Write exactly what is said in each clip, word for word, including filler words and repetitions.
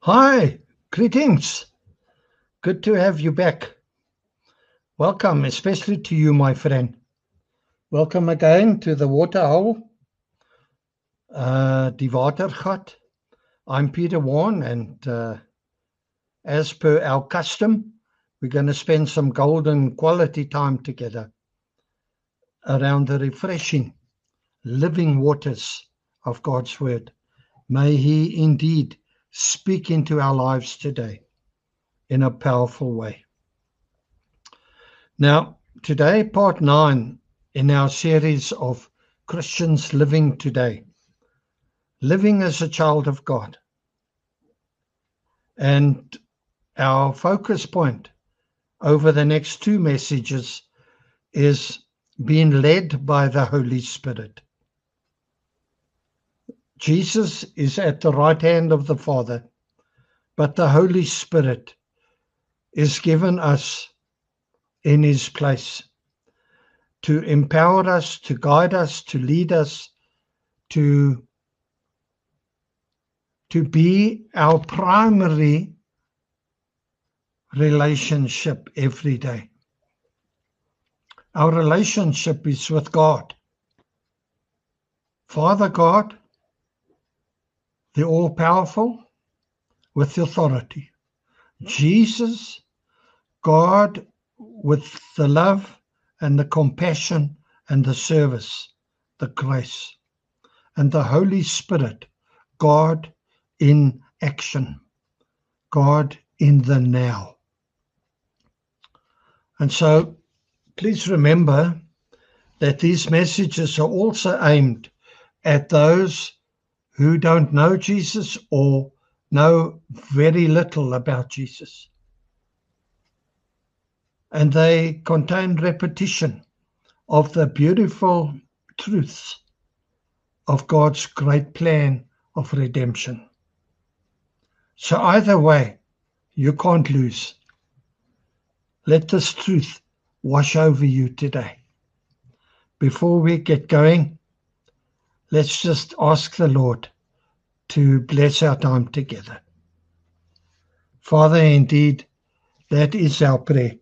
Hi, greetings. Good to have you back. Welcome, especially to you, my friend. Welcome again to the Waterhole, uh, Die Watergat. I'm Peter Warren, and uh, as per our custom, we're going to spend some golden quality time together around the refreshing, living waters of God's Word. May He indeed speak into our lives today in a powerful way. Now, today, part nine in our series of Christians living today, living as a child of God. And our focus point over the next two messages is being led by the Holy Spirit. Jesus is at the right hand of the Father, but the Holy Spirit is given us in His place to empower us, to guide us, to lead us, to, to be our primary relationship every day. Our relationship is with God. Father God, the all-powerful, with authority. Jesus, God, with the love and the compassion and the service, the grace. And the Holy Spirit, God in action, God in the now. And so, please remember that these messages are also aimed at those who don't know Jesus or know very little about Jesus. And they contain repetition of the beautiful truths of God's great plan of redemption. So either way, you can't lose. Let this truth wash over you today. Before we get going, let's just ask the Lord to bless our time together. Father, indeed, that is our prayer.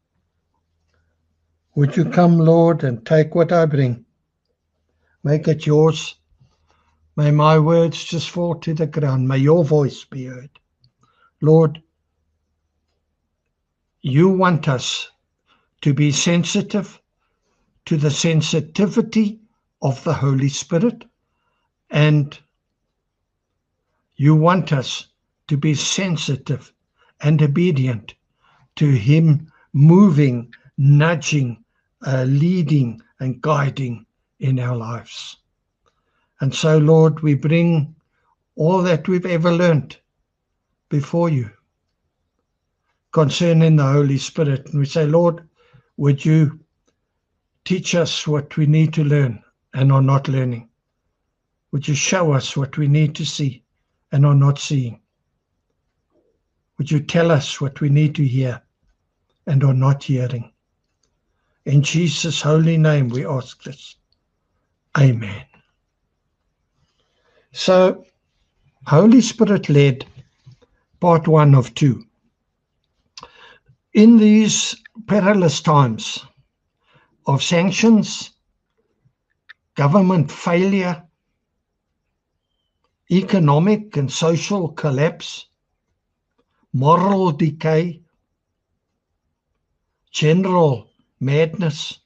Would you come, Lord, and take what I bring? Make it yours. May my words just fall to the ground. May your voice be heard. Lord, you want us to be sensitive to the sensitivity of the Holy Spirit, and you want us to be sensitive and obedient to Him moving, nudging, uh, leading and guiding in our lives. And so, Lord, we bring all that we've ever learned before you concerning the Holy Spirit. And we say, Lord, would you teach us what we need to learn and are not learning? Would you show us what we need to see and are not seeing? Would you tell us what we need to hear and are not hearing? In Jesus' holy name we ask this. Amen. So, Holy Spirit led, part one of two. In these perilous times of sanctions, government failure, economic and social collapse, moral decay, general madness,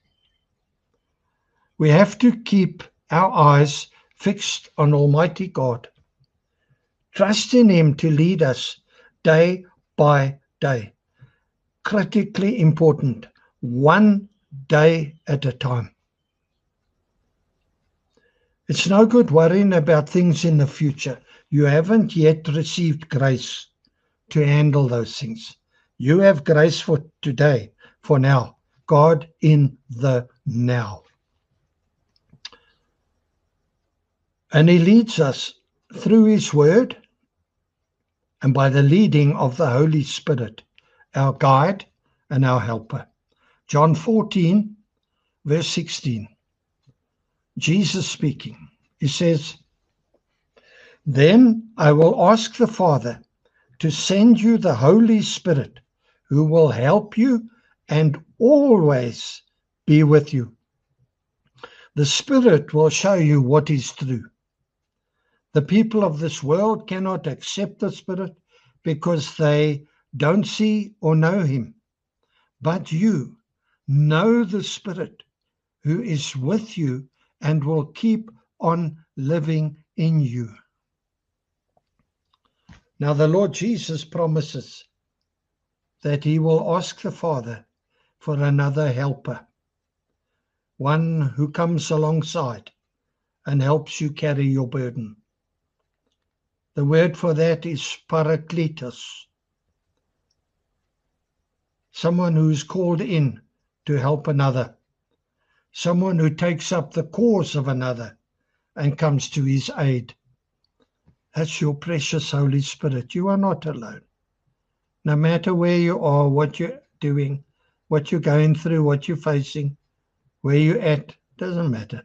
we have to keep our eyes fixed on Almighty God, trust in Him to lead us day by day. Critically important, one day at a time. It's no good worrying about things in the future. You haven't yet received grace to handle those things. You have grace for today, for now. God in the now. And He leads us through His Word and by the leading of the Holy Spirit, our guide and our helper. John fourteen, verse sixteen. Jesus speaking. He says, "Then I will ask the Father, to send you the Holy Spirit, who will help you and always be with you. The Spirit will show you what is true. The people of this world cannot accept the Spirit because they don't see or know him. But you know the Spirit who is with you and will keep on living in you. Now the Lord Jesus promises that he will ask the Father for another helper, one who comes alongside and helps you carry your burden. The word for that is parakletos, someone who is called in to help another, someone who takes up the cause of another and comes to his aid. That's your precious Holy Spirit. You are not alone. No matter where you are, what you're doing, what you're going through, what you're facing, where you're at, doesn't matter.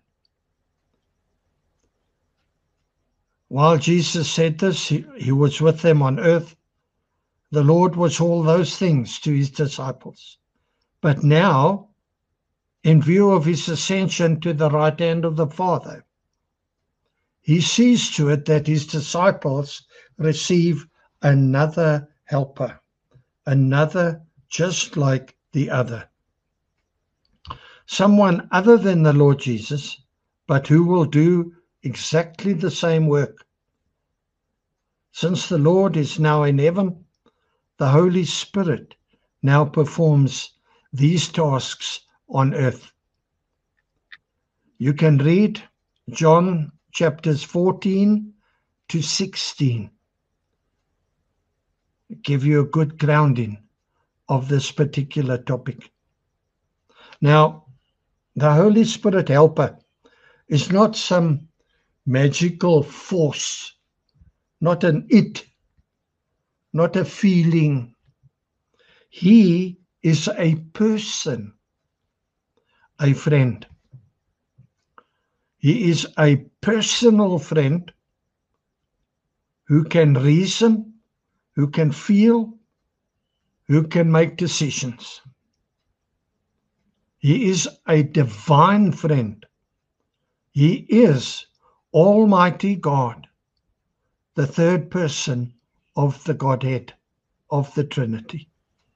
While Jesus said this, he, he was with them on earth. The Lord was all those things to his disciples. But now, in view of his ascension to the right hand of the Father, he sees to it that his disciples receive another helper, another just like the other. Someone other than the Lord Jesus, but who will do exactly the same work. Since the Lord is now in heaven, the Holy Spirit now performs these tasks on earth. You can read John chapters fourteen to sixteen. Give you a good grounding of this particular topic. Now, the Holy Spirit helper is not some magical force, not an it, not a feeling. He is a person, a friend. He is a personal friend who can reason, who can feel, who can make decisions. He is a divine friend. He is Almighty God, the third person of the Godhead, of the Trinity.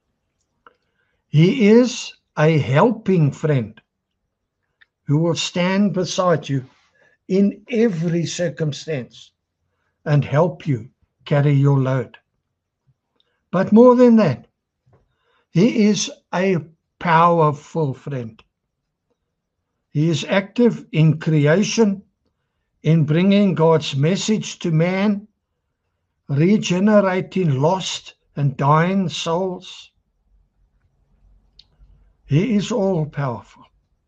He is a helping friend who will stand beside you in every circumstance and help you carry your load. But more than that, he is a powerful friend. He is active in creation, in bringing God's message to man, regenerating lost and dying souls. He is all-powerful.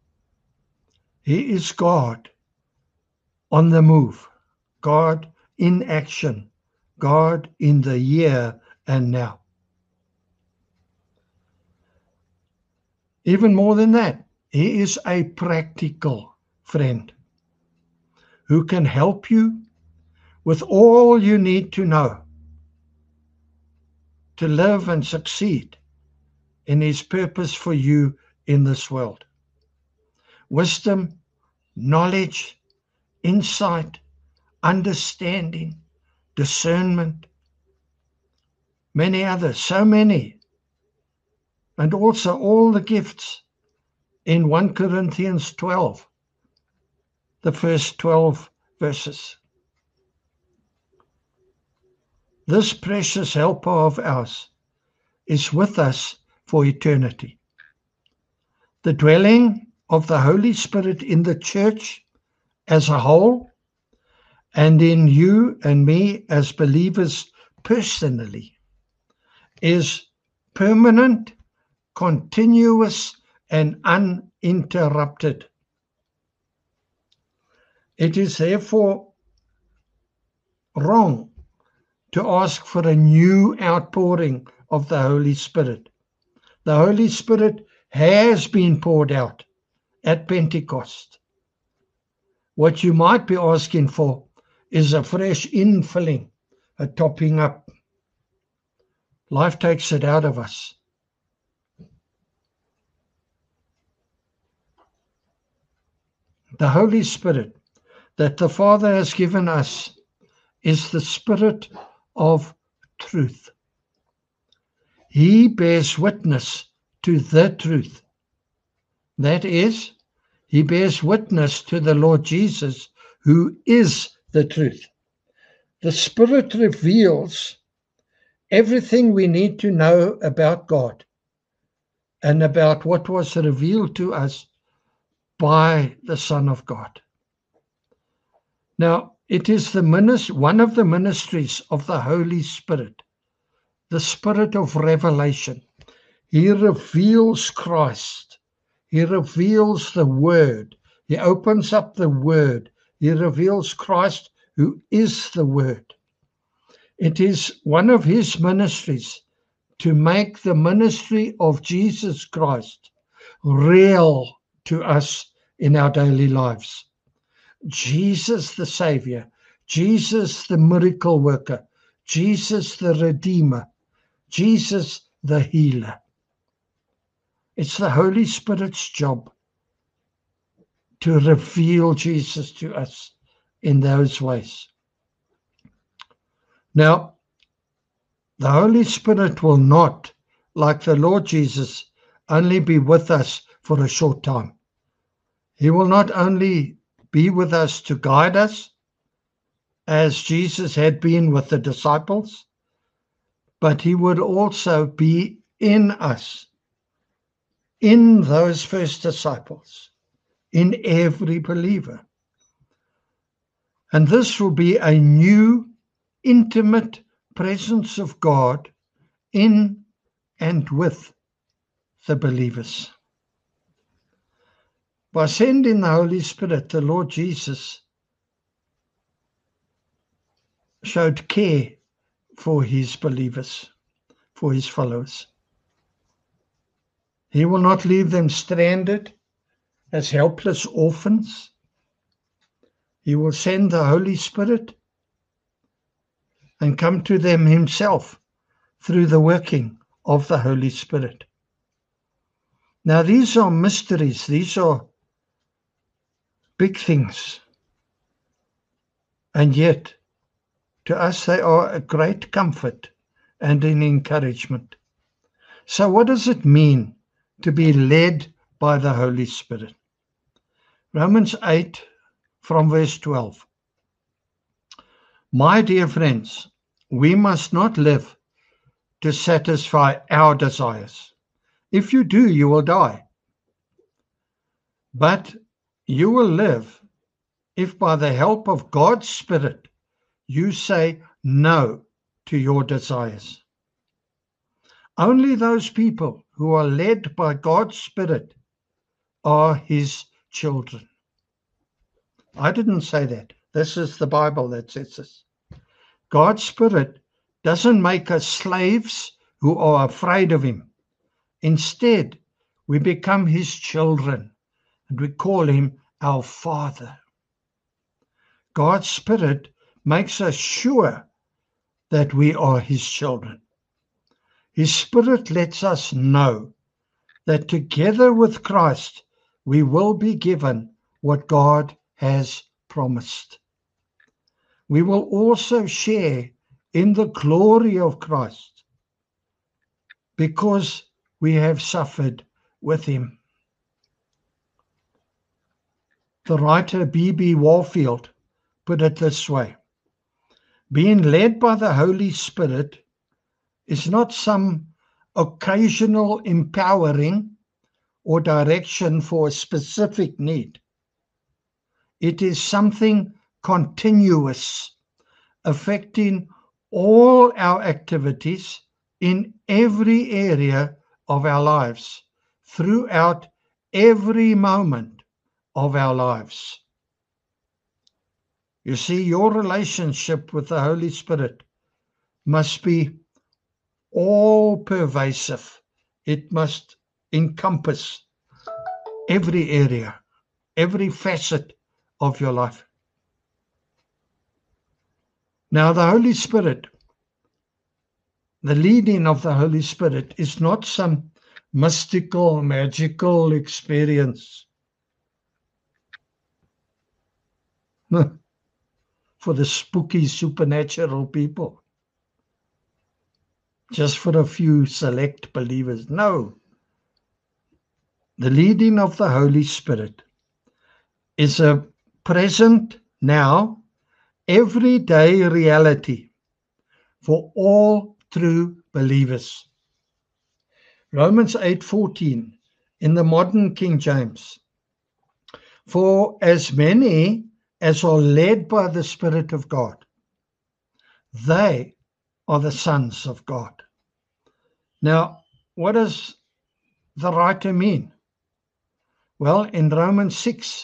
He is God on the move, God in action, God in the here and now. Even more than that, he is a practical friend who can help you with all you need to know to live and succeed in his purpose for you in this world. Wisdom, knowledge, insight, understanding, discernment, many others, so many. And also all the gifts in First Corinthians twelve, the first twelve verses. This precious helper of ours is with us for eternity. The dwelling of the Holy Spirit in the church as a whole, and in you and me as believers personally, is permanent, continuous, and uninterrupted. It is therefore wrong to ask for a new outpouring of the Holy Spirit. The Holy Spirit has been poured out at Pentecost. What you might be asking for is a fresh infilling, a topping up. Life takes it out of us. The Holy Spirit that the Father has given us is the Spirit of truth. He bears witness to the truth. That is, he bears witness to the Lord Jesus, who is the truth. The Spirit reveals everything we need to know about God and about what was revealed to us by the Son of God. Now, it is the ministry, one of the ministries of the Holy Spirit, the Spirit of revelation. He reveals Christ. He reveals the Word. He opens up the Word. He reveals Christ, who is the Word. It is one of his ministries to make the ministry of Jesus Christ real to us in our daily lives. Jesus the Savior, Jesus the miracle worker, Jesus the Redeemer, Jesus the healer. It's the Holy Spirit's job to reveal Jesus to us in those ways. Now, the Holy Spirit will not, like the Lord Jesus, only be with us for a short time. He will not only be with us to guide us, as Jesus had been with the disciples, but he would also be in us, in those first disciples, in every believer. And this will be a new, intimate presence of God in and with the believers. By sending the Holy Spirit, the Lord Jesus showed care for his believers, for his followers. He will not leave them stranded as helpless orphans. He will send the Holy Spirit and come to them himself through the working of the Holy Spirit. Now, these are mysteries. These are big things. And yet, to us, they are a great comfort and an encouragement. So what does it mean to be led by the Holy Spirit? Romans eight from verse twelve. My dear friends, we must not live to satisfy our desires. If you do, you will die. But you will live if by the help of God's Spirit you say no to your desires. Only those people who are led by God's Spirit are his children. I didn't say that. This is the Bible that says this. God's Spirit doesn't make us slaves who are afraid of him. Instead, we become his children and we call him our Father. God's Spirit makes us sure that we are his children. His Spirit lets us know that together with Christ, we will be given what God has promised. We will also share in the glory of Christ because we have suffered with him. The writer B B Warfield put it this way: being led by the Holy Spirit is not some occasional empowering or direction for a specific need. It is something continuous, affecting all our activities in every area of our lives, throughout every moment of our lives. You see, your relationship with the Holy Spirit must be all pervasive. It must encompass every area, every facet of your life. Now, the Holy Spirit the leading of the Holy Spirit is not some mystical, magical experience for the spooky, supernatural people, just for a few select believers. No. The leading of the Holy Spirit is a present now, everyday reality for all true believers. Romans eight fourteen in the modern King James. For as many as are led by the Spirit of God, they are the sons of God. Now, what does the writer mean? Well, in Romans six,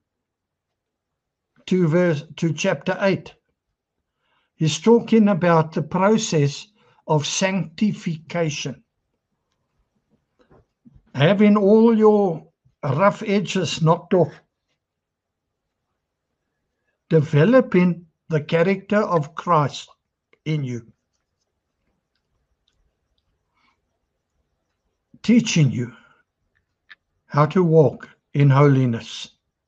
to verse to chapter eight, he's talking about the process of sanctification. Having all your rough edges knocked off, developing the character of Christ in you, teaching you how to walk in holiness.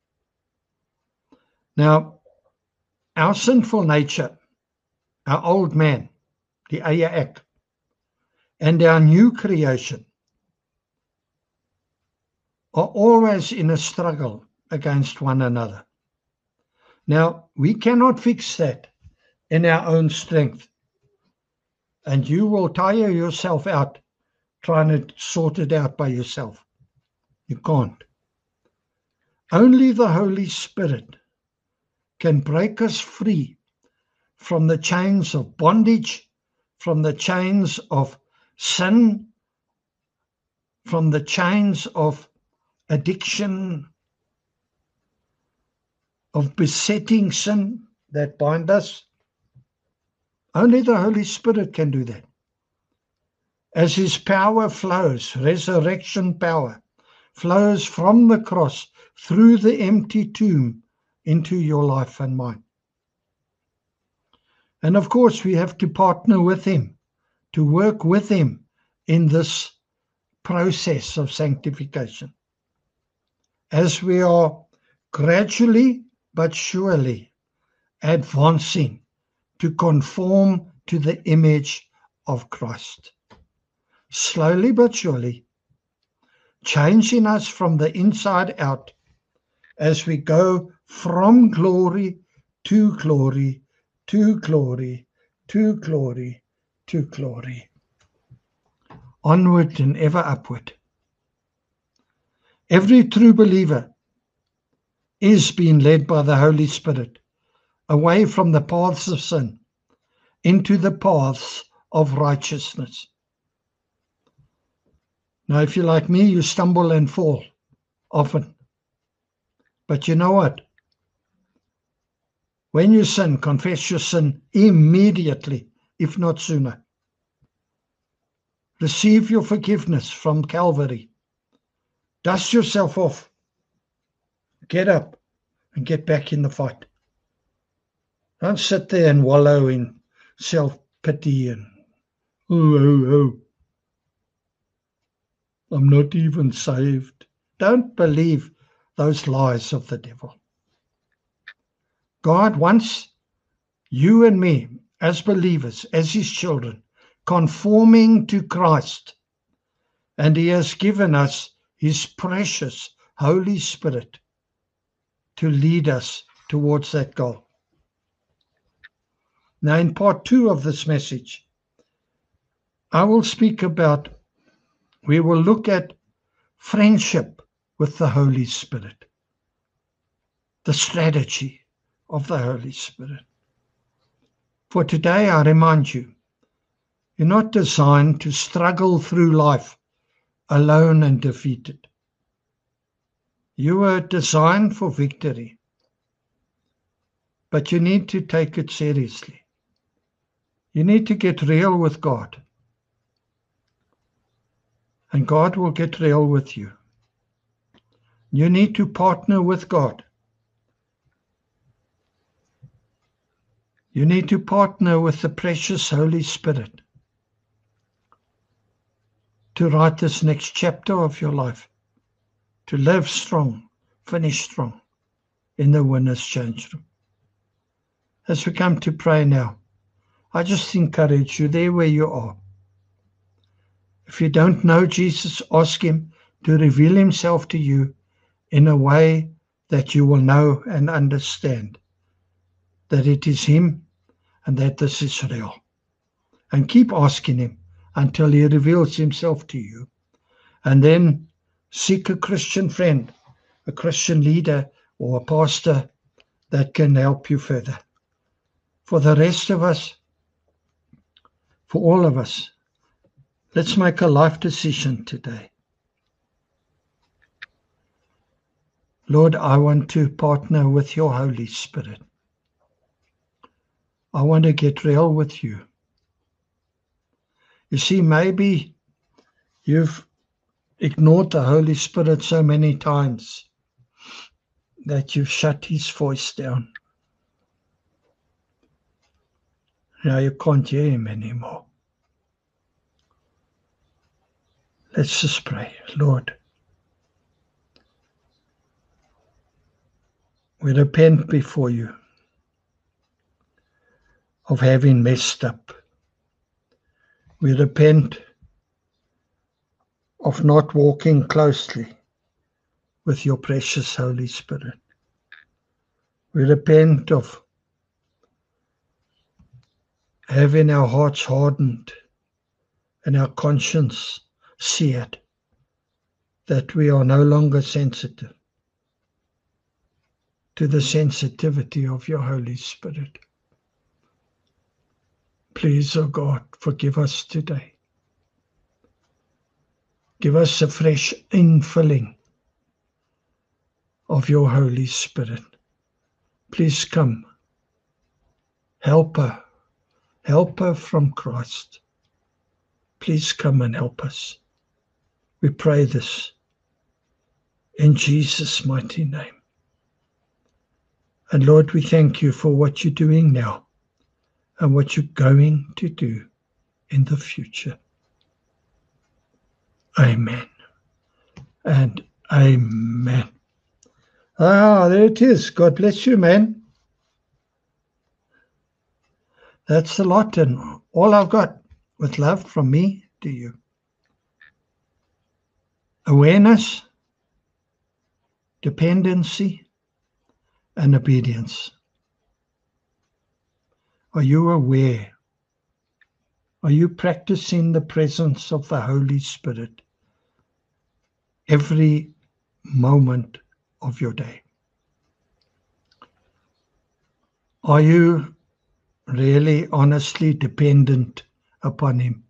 Now, our sinful nature, our old man, the eie ek, and our new creation are always in a struggle against one another. Now, we cannot fix that in our own strength, and you will tire yourself out trying to sort it out by yourself. You can't. Only the Holy Spirit can break us free from the chains of bondage, from the chains of sin, from the chains of addiction, of besetting sin that bind us. Only the Holy Spirit can do that. As His power flows, resurrection power flows from the cross through the empty tomb into your life and mine. And of course, we have to partner with Him, to work with Him in this process of sanctification. As we are gradually but surely advancing to conform to the image of Christ. Slowly but surely, changing us from the inside out as we go from glory to glory, to glory, to glory, to glory. Onward and ever upward. Every true believer is being led by the Holy Spirit away from the paths of sin into the paths of righteousness. Now, if you're like me, you stumble and fall often. But you know what? When you sin, confess your sin immediately, if not sooner. Receive your forgiveness from Calvary. Dust yourself off. Get up and get back in the fight. Don't sit there and wallow in self-pity and, oh, oh, oh, I'm not even saved. Don't believe those lies of the devil. God wants you and me as believers, as His children, conforming to Christ. And He has given us His precious Holy Spirit to lead us towards that goal. Now, in part two of this message, I will speak about, we will look at friendship with the Holy Spirit, the strategy of the Holy Spirit. For today, I remind you, you're not designed to struggle through life alone and defeated. You were designed for victory, but you need to take it seriously. You need to get real with God, and God will get real with you. You need to partner with God. You need to partner with the precious Holy Spirit to write this next chapter of your life, to live strong, finish strong in the winner's change room. As we come to pray now, I just encourage you there where you are. If you don't know Jesus, ask him to reveal himself to you in a way that you will know and understand that it is him and that this is real. And keep asking him until he reveals himself to you. And then seek a Christian friend, a Christian leader or a pastor that can help you further. For the rest of us, for all of us, let's make a life decision today. Lord, I want to partner with your Holy Spirit. I want to get real with you. You see, maybe you've ignored the Holy Spirit so many times that you've shut his voice down. Now you can't hear him anymore. Let's just pray. Lord, we repent before you of having messed up. We repent of not walking closely with your precious Holy Spirit. We repent of having our hearts hardened and our conscience seared, that we are no longer sensitive to the sensitivity of your Holy Spirit. Please, O God, forgive us today. Give us a fresh infilling of your Holy Spirit. Please come. Help her. Help her from Christ. Please come and help us. We pray this in Jesus' mighty name. And Lord, we thank you for what you're doing now and what you're going to do in the future. Amen and amen. Ah, there it is. God bless you, man. That's a lot, and all I've got with love from me to you. Awareness, dependency, and obedience. Are you aware? Are you practicing the presence of the Holy Spirit every moment of your day? Are you really honestly dependent upon him?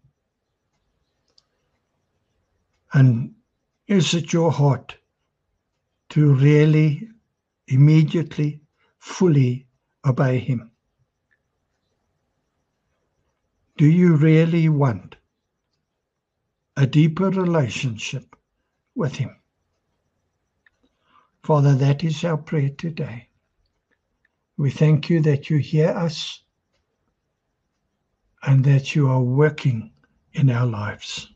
And is it your heart to really, immediately, fully obey him? Do you really want a deeper relationship with him? Father, that is our prayer today. We thank you that you hear us and that you are working in our lives.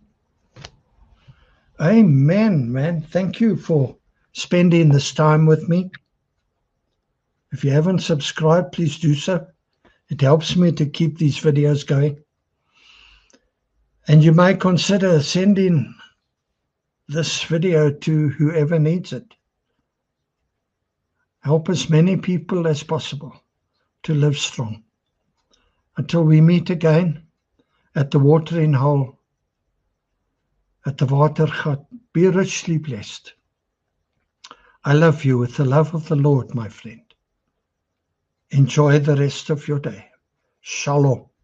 Amen, man. Thank you for spending this time with me. If you haven't subscribed, please do so. It helps me to keep these videos going. And you may consider sending this video to whoever needs it. Help as many people as possible to live strong. Until we meet again at the watering hole, at the Watergat, be richly blessed. I love you with the love of the Lord, my friend. Enjoy the rest of your day. Shalom.